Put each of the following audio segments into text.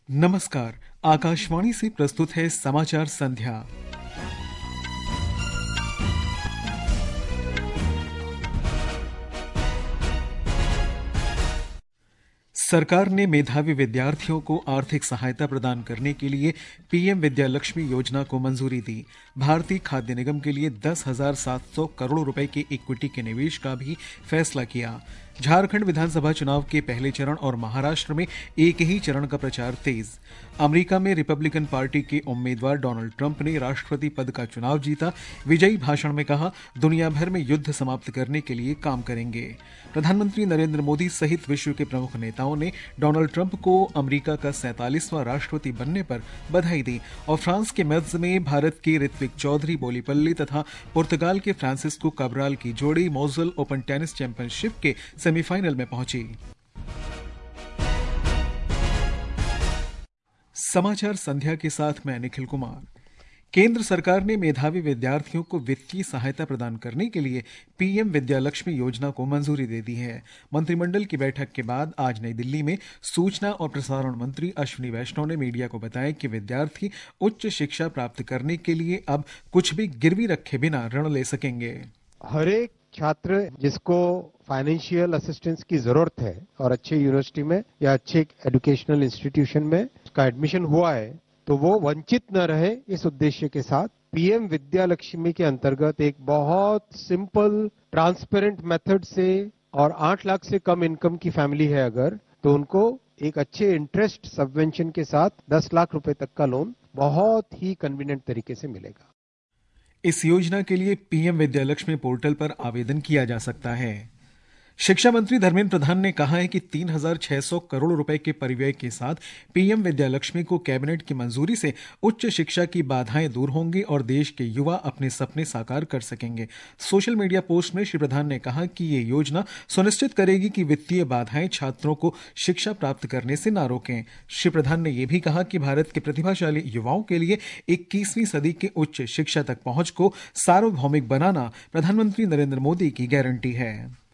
नमस्कार। आकाशवाणी से प्रस्तुत है समाचार संध्या। सरकार ने मेधावी विद्यार्थियों को आर्थिक सहायता प्रदान करने के लिए पीएम विद्यालक्ष्मी योजना को मंजूरी दी। भारतीय खाद्य निगम के लिए 10,700 करोड़ रुपए के इक्विटी के निवेश का भी फैसला किया। झारखंड विधानसभा चुनाव के पहले चरण और महाराष्ट्र में एक ही चरण का प्रचार तेज। अमेरिका में रिपब्लिकन पार्टी के उम्मीदवार डोनाल्ड ट्रंप ने राष्ट्रपति पद का चुनाव जीता। विजयी भाषण में कहा, दुनिया भर में युद्ध समाप्त करने के लिए काम करेंगे। प्रधानमंत्री नरेंद्र मोदी सहित विश्व के प्रमुख नेताओं ने डोनाल्ड ट्रंप को अमेरिका का 47वां राष्ट्रपति बनने पर बधाई दी और फ्रांस के मेट्ज में भारत के ऋत्विक चौधरी बोलीपल्ली तथा पुर्तगाल के फ्रांसिस्को कैब्राल की जोड़ी मोजुल ओपन टेनिस चैंपियनशिप के सेमीफाइनल में पहुंची। समाचार संध्या के साथ मैं निखिल कुमार। केंद्र सरकार ने मेधावी विद्यार्थियों को वित्तीय सहायता प्रदान करने के लिए पीएम विद्यालक्ष्मी योजना को मंजूरी दे दी है। मंत्रिमंडल की बैठक के बाद आज नई दिल्ली में सूचना और प्रसारण मंत्री अश्विनी वैष्णव ने मीडिया को बताया कि विद्यार्थी उच्च शिक्षा प्राप्त करने के लिए अब कुछ भी गिरवी रखे बिना ऋण ले सकेंगे। हर एक छात्र जिसको फाइनेंशियल असिस्टेंस की जरूरत है और अच्छे यूनिवर्सिटी में या अच्छे एजुकेशनल इंस्टीट्यूशन में उसका एडमिशन हुआ है तो वो वंचित न रहे, इस उद्देश्य के साथ पीएम विद्यालक्ष्मी के अंतर्गत एक बहुत सिंपल ट्रांसपेरेंट मेथड से और 8 लाख से कम इनकम की फैमिली है अगर तो उनको एक अच्छे इंटरेस्ट सबवेंशन के साथ 10 लाख रुपए तक का लोन बहुत ही कन्वीनियंट तरीके से मिलेगा। इस योजना के लिए पीएम विद्यालक्ष्मी पोर्टल पर आवेदन किया जा सकता है। शिक्षा मंत्री धर्मेंद्र प्रधान ने कहा है कि 3,600 करोड़ रुपए के परिव्यय के साथ पीएम विद्यालक्ष्मी को कैबिनेट की मंजूरी से उच्च शिक्षा की बाधाएं दूर होंगी और देश के युवा अपने सपने साकार कर सकेंगे। सोशल मीडिया पोस्ट में श्री प्रधान ने कहा कि ये योजना सुनिश्चित करेगी कि वित्तीय बाधाएं छात्रों को शिक्षा प्राप्त करने से न रोकें। श्री प्रधान ने यह भी कहा कि भारत के प्रतिभाशाली युवाओं के लिए 21वीं सदी के उच्च शिक्षा तक पहुंच को सार्वभौमिक बनाना प्रधानमंत्री नरेंद्र मोदी की गारंटी है।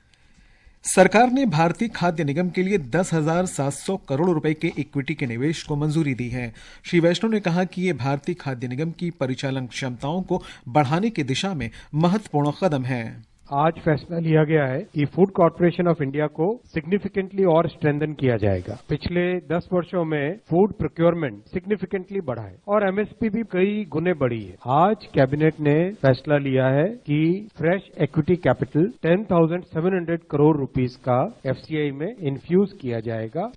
सरकार ने भारतीय खाद्य निगम के लिए 10,700 करोड़ रुपए के इक्विटी के निवेश को मंजूरी दी है। श्री वैष्णव ने कहा कि ये भारतीय खाद्य निगम की परिचालन क्षमताओं को बढ़ाने की दिशा में महत्वपूर्ण कदम है। आज फैसला लिया गया है कि फूड कॉर्पोरेशन ऑफ इंडिया को सिग्निफिकेंटली और स्ट्रेंथन किया जाएगा। पिछले 10 वर्षों में फूड प्रोक्योरमेंट सिग्निफिकेंटली बढ़ा है और एमएसपी भी कई गुने बढ़ी है। आज कैबिनेट ने फैसला लिया है कि fresh equity capital 10,700 crore rupees का एफसीआई में इन्फ्यूज किया जाएगा।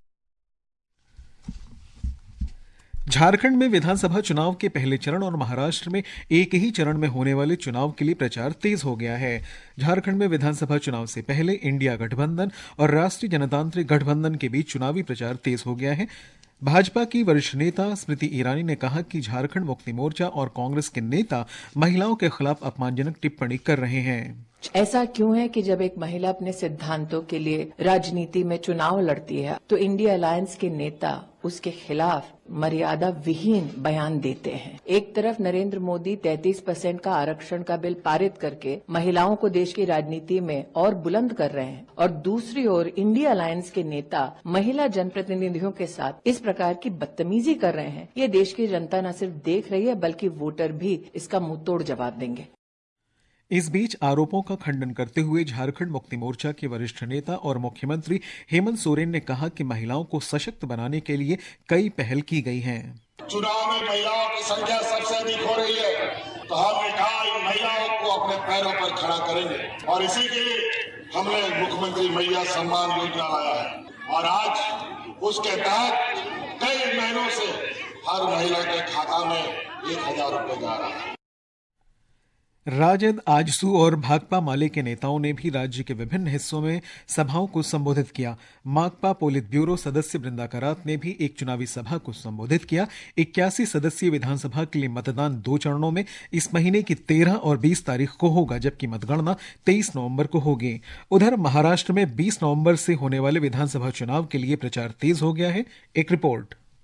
झारखंड में विधानसभा चुनाव के पहले चरण और महाराष्ट्र में एक ही चरण में होने वाले चुनाव के लिए प्रचार तेज हो गया है। झारखंड में विधानसभा चुनाव से पहले इंडिया गठबंधन और राष्ट्रीय जनतांत्रिक गठबंधन के बीच चुनावी प्रचार तेज हो गया है। भाजपा की वरिष्ठ नेता स्मृति ईरानी ने कहा कि झारखंड मुक्ति मोर्चा और कांग्रेस के नेता महिलाओं के खिलाफ अपमानजनक टिप्पणी कर रहे हैं। ऐसा क्यों है कि जब एक महिला अपने सिद्धांतों के लिए राजनीति में चुनाव लड़ती है तो इंडिया अलायंस के नेता उसके खिलाफ मर्यादा विहीन बयान देते हैं। एक तरफ नरेंद्र मोदी 33% का आरक्षण का बिल पारित करके महिलाओं को देश की राजनीति में और बुलंद कर रहे हैं और दूसरी ओर इंडिया अलायंस के नेता महिला जनप्रतिनिधियों के साथ इस प्रकार की बदतमीजी कर रहे हैं। ये देश की जनता न सिर्फ देख रही है बल्कि वोटर भी इसका मुंहतोड़ जवाब देंगे। इस बीच आरोपों का खंडन करते हुए झारखंड मुक्ति मोर्चा के वरिष्ठ नेता और मुख्यमंत्री हेमंत सोरेन ने कहा कि महिलाओं को सशक्त बनाने के लिए कई पहल की गई हैं। चुनाव में महिलाओं की संख्या सबसे अधिक हो रही है तो हमने कहा इन महिलाओं को अपने पैरों पर खड़ा करेंगे और इसी के लिए हमने मुख्यमंत्री मैया सम्मान योजना लाया है और आज उसके तहत कई महीनों से हर महिला के खाता में 1,000 रुपए जा रहा है। राजद, आजसू और भाकपा माले के नेताओं ने भी राज्य के विभिन्न हिस्सों में सभाओं को संबोधित किया। माकपा पोलित ब्यूरो सदस्य वृंदा करात ने भी एक चुनावी सभा को संबोधित किया। 81 सदस्यीय विधानसभा के लिए मतदान 2 चरणों में इस महीने की 13 और 20 तारीख को होगा, जबकि मतगणना 23 नवंबर को होगी। उधर महाराष्ट्र में 20 नवंबर से होने वाले विधानसभा चुनाव के लिए प्रचार तेज हो गया है। एक रिपोर्ट।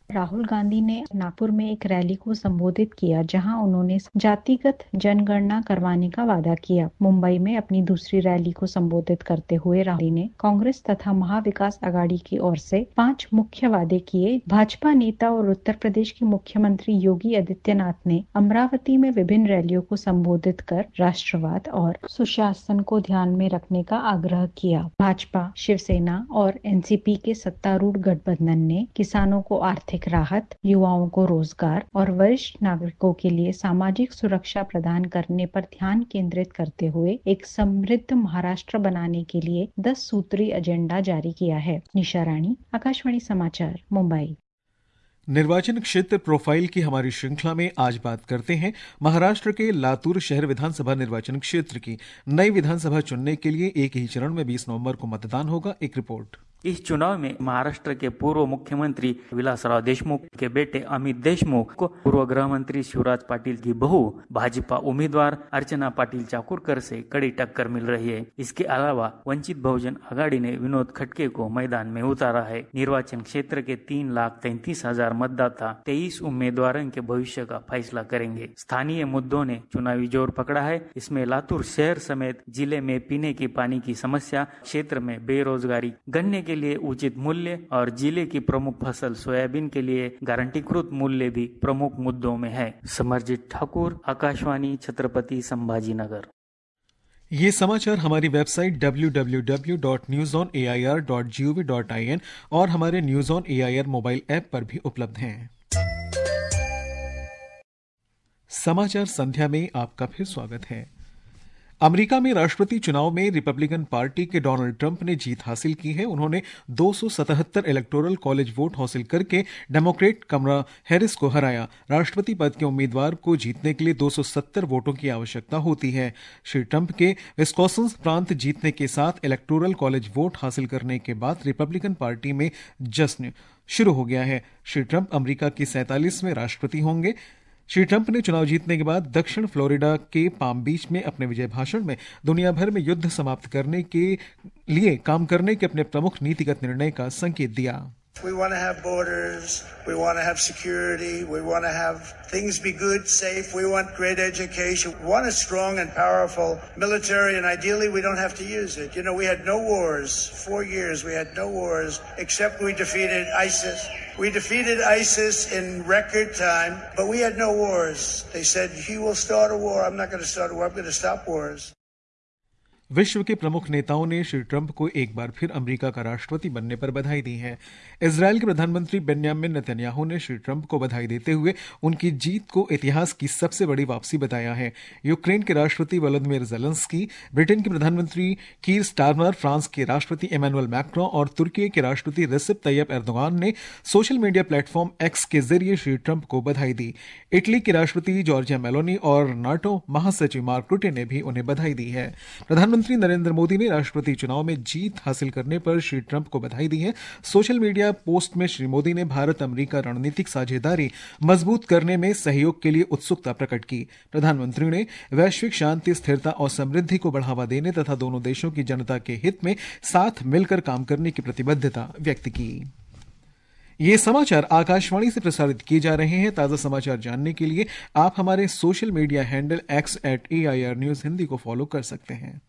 राहुल गांधी ने नागपुर में एक रैली को संबोधित किया, जहां उन्होंने जातिगत जनगणना करवाने का वादा किया। मुंबई में अपनी दूसरी रैली को संबोधित करते हुए राहुल ने कांग्रेस तथा महाविकास आघाड़ी की ओर से 5 मुख्य वादे किए। भाजपा नेता और उत्तर प्रदेश के मुख्यमंत्री योगी आदित्यनाथ ने अमरावती में विभिन्न रैलियों को संबोधित कर राष्ट्रवाद और सुशासन को ध्यान में रखने का आग्रह किया। भाजपा, शिवसेना और एनसीपी के सत्तारूढ़ गठबंधन ने किसानों को आर्थिक राहत, युवाओं को रोजगार और वरिष्ठ नागरिकों के लिए सामाजिक सुरक्षा प्रदान करने पर ध्यान केंद्रित करते हुए एक समृद्ध महाराष्ट्र बनाने के लिए 10 सूत्री एजेंडा जारी किया है। निशा रानी, आकाशवाणी समाचार, मुंबई। निर्वाचन क्षेत्र प्रोफाइल की हमारी श्रृंखला में आज बात करते हैं महाराष्ट्र के लातूर शहर विधानसभा निर्वाचन क्षेत्र की। नई विधानसभा चुनने के लिए एक ही चरण में 20 नवंबर को मतदान होगा। एक रिपोर्ट। इस चुनाव में महाराष्ट्र के पूर्व मुख्यमंत्री विलासराव देशमुख के बेटे अमित देशमुख को पूर्व गृह मंत्री शिवराज पाटिल की बहू भाजपा उम्मीदवार अर्चना पाटिल चाकूरकर से कड़ी टक्कर मिल रही है। इसके अलावा वंचित बहुजन आघाड़ी ने विनोद खटके को मैदान में उतारा है। निर्वाचन क्षेत्र के 3,33,000 मतदाता 23 उम्मीदवारों के भविष्य का फैसला करेंगे। स्थानीय मुद्दों ने चुनावी जोर पकड़ा है। इसमें लातूर शहर समेत जिले में पीने की पानी की समस्या, क्षेत्र में बेरोजगारी, गन्ने के लिए उचित मूल्य और जिले की प्रमुख फसल सोयाबीन के लिए गारंटीकृत मूल्य भी प्रमुख मुद्दों में है। समरजीत ठाकुर, आकाशवाणी, छत्रपति संभाजीनगर। ये समाचार हमारी वेबसाइट www.newsonair.gov.in और हमारे news on AIR mobile app पर भी उपलब्ध हैं। समाचार संध्या में आपका फिर स्वागत है। अमेरिका में राष्ट्रपति चुनाव में रिपब्लिकन पार्टी के डोनाल्ड ट्रंप ने जीत हासिल की है। उन्होंने 277 इलेक्टोरल कॉलेज वोट हासिल करके डेमोक्रेट कमला हैरिस को हराया। राष्ट्रपति पद के उम्मीदवार को जीतने के लिए 270 वोटों की आवश्यकता होती है। श्री ट्रंप के विस्कॉन्सिन प्रांत जीतने के साथ इलेक्टोरल कॉलेज वोट हासिल करने के बाद रिपब्लिकन पार्टी में जश्न शुरू हो गया है। श्री ट्रंप अमेरिका के 47वें राष्ट्रपति होंगे। श्री ट्रंप ने चुनाव जीतने के बाद दक्षिण फ्लोरिडा के पाम बीच में अपने विजय भाषण में दुनिया भर में युद्ध समाप्त करने के लिए काम करने के अपने प्रमुख नीतिगत निर्णय का संकेत दिया। We want to have borders, we want to have security, we want to have things be good, safe, we want great education, we want a strong and powerful military, and ideally we don't have to use it. You know, we had no wars, 4 years we had no wars, except we defeated ISIS. We defeated ISIS in record time, but we had no wars. They said, he will start a war, I'm not going to start a war, I'm going to stop wars. विश्व के प्रमुख नेताओं ने Shri Trump को एक बार फिर America का राष्ट्रपति बनने पर बधाई दी है। इजरायल के प्रधानमंत्री बेन्यामिन नेतन्याहू ने श्री ट्रंप को बधाई देते हुए उनकी जीत को इतिहास की सबसे बड़ी वापसी बताया है। यूक्रेन के राष्ट्रपति वोलोदिमीर ज़ेलेंस्की, ब्रिटेन के प्रधानमंत्री कीर स्टारमर, फ्रांस के राष्ट्रपति इमैनुअल मैक्रों और तुर्की के राष्ट्रपति रेसिप तैयब एर्दोगान ने सोशल मीडिया प्लेटफॉर्म एक्स के जरिए श्री ट्रंप को बधाई दी। इटली के राष्ट्रपति जॉर्जिया मेलोनी और नाटो महासचिव मार्क रुटे ने भी उन्हें बधाई दी है। प्रधानमंत्री नरेंद्र मोदी ने राष्ट्रपति चुनाव में जीत हासिल करने पर श्री ट्रंप को बधाई दी है। सोशल मीडिया पोस्ट में श्री मोदी ने भारत अमेरिका रणनीतिक साझेदारी मजबूत करने में सहयोग के लिए उत्सुकता प्रकट की। प्रधानमंत्री ने वैश्विक शांति, स्थिरता और समृद्धि को बढ़ावा देने तथा दोनों देशों की जनता के हित में साथ मिलकर काम करने की प्रतिबद्धता व्यक्त की। ये समाचार आकाशवाणी से प्रसारित किए जा रहे हैं। ताजा समाचार जानने के लिए आप हमारे social media handle x@AIR News Hindi को फॉलो कर सकते हैं।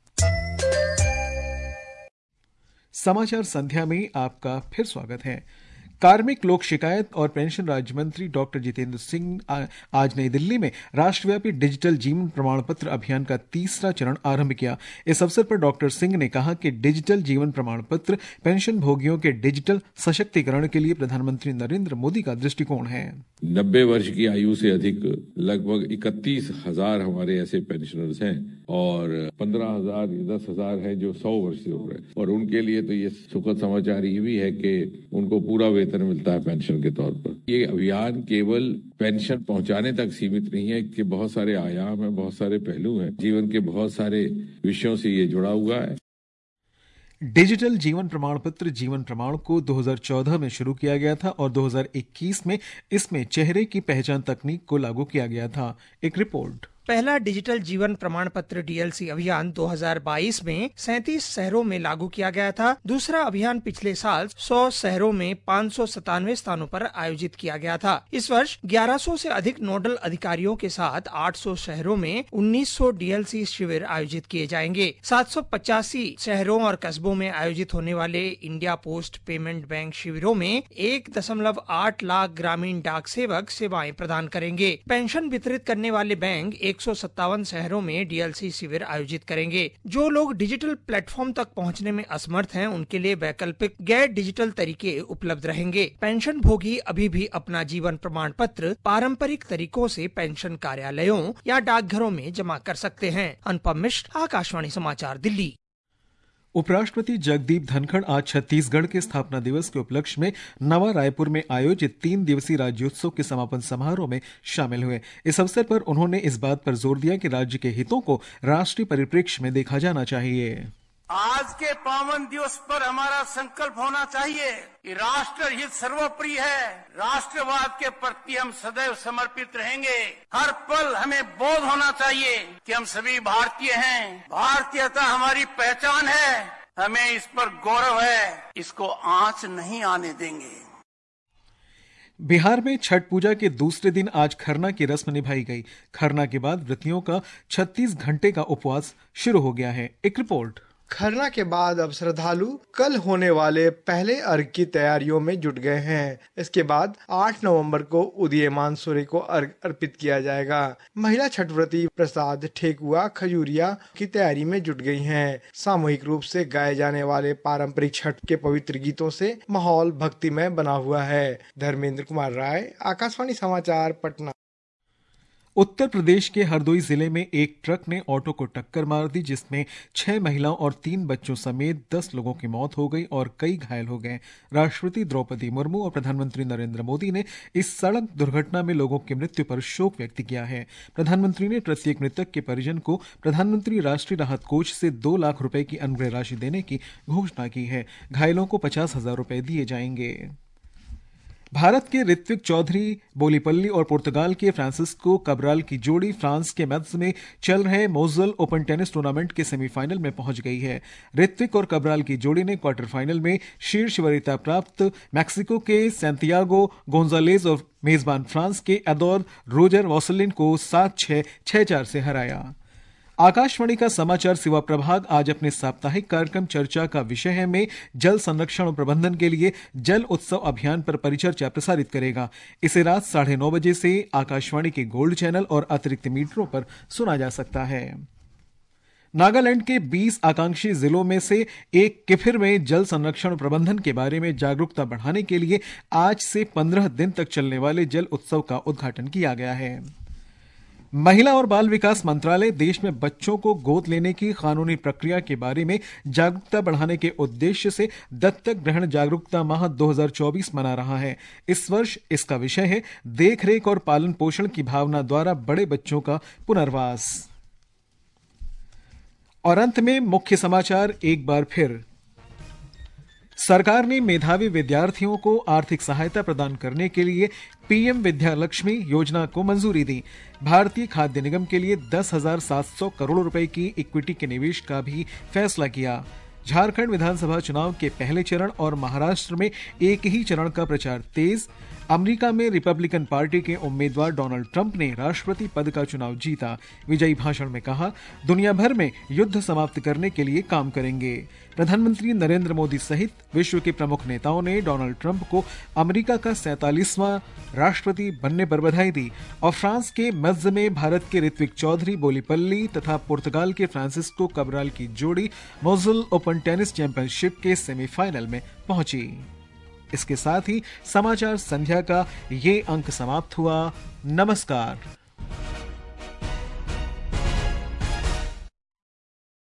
समाचार संध्या में आपका फिर स्वागत है। कार्मिक, लोक शिकायत और पेंशन राज्य मंत्री डॉक्टर जितेंद्र सिंह आज नई दिल्ली में राष्ट्रव्यापी डिजिटल जीवन प्रमाण पत्र अभियान का तीसरा चरण आरंभ किया। इस अवसर पर डॉक्टर सिंह ने कहा कि डिजिटल जीवन प्रमाण पत्र पेंशन भोगियों के डिजिटल सशक्तिकरण के लिए प्रधानमंत्री नरेंद्र मोदी का दृष्टिकोण है। 90 वर्ष की आयु से अधिक लगभग 31,000 हमारे ऐसे पेंशनर्स हैं और 15,000 या 10,000 हैं जो 100 वर्ष से ऊपर हैं, और उनके लिए तो ये सुखद समाचार ये भी है कि उनको पूरा वेतन मिलता है पेंशन के तौर पर। ये अभियान केवल पेंशन पहुंचाने तक सीमित नहीं है, इसके बहुत सारे आयाम हैं, बहुत सारे पहलू हैं, जीवन के बहुत सारे विषयों से ये जुड़ा हुआ है। डिजिटल जीवन प्रमाण पत्र जीवन प्रमाण को 2014 में शुरू किया गया था और 2021 में इसमें चेहरे की पहचान तकनीक को लागू किया गया था। एक रिपोर्ट। पहला डिजिटल जीवन प्रमाण पत्र डीएलसी अभियान 2022 में 37 शहरों में लागू किया गया था। दूसरा अभियान पिछले साल 100 शहरों में 597 स्थानों पर आयोजित किया गया था। इस वर्ष 1100 से अधिक नोडल अधिकारियों के साथ 800 शहरों में 1900 डीएलसी शिविर आयोजित किए जाएंगे। 785 शहरों और कस्बों में आयोजित होने वाले इंडिया पोस्ट पेमेंट बैंक शिविरों में 1.8 लाख ग्रामीण डाक सेवक सेवाएं प्रदान करेंगे। पेंशन वितरित करने वाले बैंक 157 शहरों में डीएलसी शिविर आयोजित करेंगे। जो लोग डिजिटल प्लेटफॉर्म तक पहुंचने में असमर्थ हैं, उनके लिए वैकल्पिक गैर डिजिटल तरीके उपलब्ध रहेंगे। पेंशन भोगी अभी भी अपना जीवन प्रमाण पत्र पारंपरिक तरीकों से पेंशन कार्यालयों या डाकघरों में जमा कर सकते हैं। अनुपम मिश्र, आकाशवाणी समाचार, दिल्ली। उपराष्ट्रपति जगदीप धनखड़ आज छत्तीसगढ़ के स्थापना दिवस के उपलक्ष्य में नवा रायपुर में आयोजित 3 दिवसीय राज्योत्सव के समापन समारोह में शामिल हुए। इस अवसर पर उन्होंने इस बात पर जोर दिया कि राज्य के हितों को राष्ट्रीय परिप्रेक्ष्य में देखा जाना चाहिए। आज के पावन दिवस पर हमारा संकल्प होना चाहिए कि राष्ट्र हित सर्वोपरि है। राष्ट्रवाद के प्रति हम सदैव समर्पित रहेंगे। हर पल हमें बोध होना चाहिए कि हम सभी भारतीय हैं। भारतीयता हमारी पहचान है। हमें इस पर गौरव है। इसको आंच नहीं आने देंगे। बिहार में छठ पूजा के दूसरे दिन आज खरना की रस्म निभाई गई। खरना के बाद व्रतियों का 36 घंटे का उपवास शुरू हो गया है। एक रिपोर्ट। खरना के बाद अब श्रद्धालु कल होने वाले पहले अर्घ की तैयारियों में जुट गए हैं। इसके बाद 8 नवंबर को उदीयमान सूर्य को अर्घ अर्पित किया जाएगा। महिला छठ व्रती प्रसाद, ठेकुआ, खजूरिया की तैयारी में जुट गई हैं। सामूहिक रूप से गाए जाने वाले पारंपरिक छठ के पवित्र गीतों से माहौल भक्तिमय बना हुआ है। धर्मेंद्र कुमार राय, आकाशवाणी समाचार, पटना। उत्तर प्रदेश के हरदोई जिले में एक ट्रक ने ऑटो को टक्कर मार दी, जिसमें 6 महिलाओं और 3 बच्चों समेत 10 लोगों की मौत हो गई और कई घायल हो गए। राष्ट्रपति द्रौपदी मुर्मू और प्रधानमंत्री नरेंद्र मोदी ने इस सड़क दुर्घटना में लोगों की मृत्यु पर शोक व्यक्त किया है। प्रधानमंत्री ने प्रत्येक मृतक के परिजन को प्रधानमंत्री राष्ट्रीय राहत कोष से 2 लाख रुपए की अनुग्रह राशि देने की घोषणा की है। घायलों को 50,000 रुपए दिए जाएंगे। भारत के ऋत्विक चौधरी बोलीपल्ली और पुर्तगाल के फ्रांसिस्को कब्राल की जोड़ी फ्रांस के मेत्ज में चल रहे मोजल ओपन टेनिस टूर्नामेंट के सेमीफाइनल में पहुंच गई है। ऋत्विक और कब्राल की जोड़ी ने क्वार्टर फाइनल में शीर्ष वरीयता प्राप्त मैक्सिको के सैंटियागो गोंजालेज और मेजबान फ्रांस के एडोर रोजर वॉसलिन को 7-6, 6-4 से हराया। आकाशवाणी का समाचार सेवा प्रभाग आज अपने साप्ताहिक कार्यक्रम चर्चा का विषय है में जल संरक्षण और प्रबंधन के लिए जल उत्सव अभियान पर परिचर्चा प्रसारित करेगा। इसे रात 9:30 बजे से आकाशवाणी के गोल्ड चैनल और अतिरिक्त मीटरों पर सुना जा सकता है। नागालैंड के 20 आकांक्षी जिलों में से एक किफिर में जल संरक्षण प्रबंधन के बारे में जागरूकता बढ़ाने के लिए आज से 15 दिन तक चलने वाले जल उत्सव का उद्घाटन किया गया है। महिला और बाल विकास मंत्रालय देश में बच्चों को गोद लेने की कानूनी प्रक्रिया के बारे में जागरूकता बढ़ाने के उद्देश्य से दत्तक ग्रहण जागरूकता माह 2024 मना रहा है। इस वर्ष इसका विषय है देखरेख और पालन पोषण की भावना द्वारा बड़े बच्चों का पुनर्वास। और अंत में मुख्य समाचार एक बार फिर। सरकार ने मेधावी विद्यार्थियों को आर्थिक सहायता प्रदान करने के लिए पीएम विद्यालक्ष्मी योजना को मंजूरी दी। भारतीय खाद्य निगम के लिए 10,700 करोड़ रुपए की इक्विटी के निवेश का भी फैसला किया। झारखंड विधानसभा चुनाव के पहले चरण और महाराष्ट्र में एक ही चरण का प्रचार तेज। अमेरिका में रिपब्लिकन पार्टी के उम्मीदवार डोनाल्ड ट्रंप ने राष्ट्रपति पद का चुनाव जीता। विजयी भाषण में कहा, दुनिया भर में युद्ध समाप्त करने के लिए काम करेंगे। प्रधानमंत्री नरेंद्र मोदी सहित विश्व के प्रमुख नेताओं ने डोनाल्ड ट्रंप को अमेरिका का 47वां राष्ट्रपति बनने पर बधाई दी। और फ्रांस के मेत्ज में भारत के ऋत्विक चौधरी बोलीपल्ली तथा पुर्तगाल के फ्रांसिस्को कब्राल की जोड़ी मोजल ओपन टेनिस चैंपियनशिप के सेमीफाइनल में पहुंची। इसके साथ ही समाचार संध्या का ये अंक समाप्त हुआ। नमस्कार।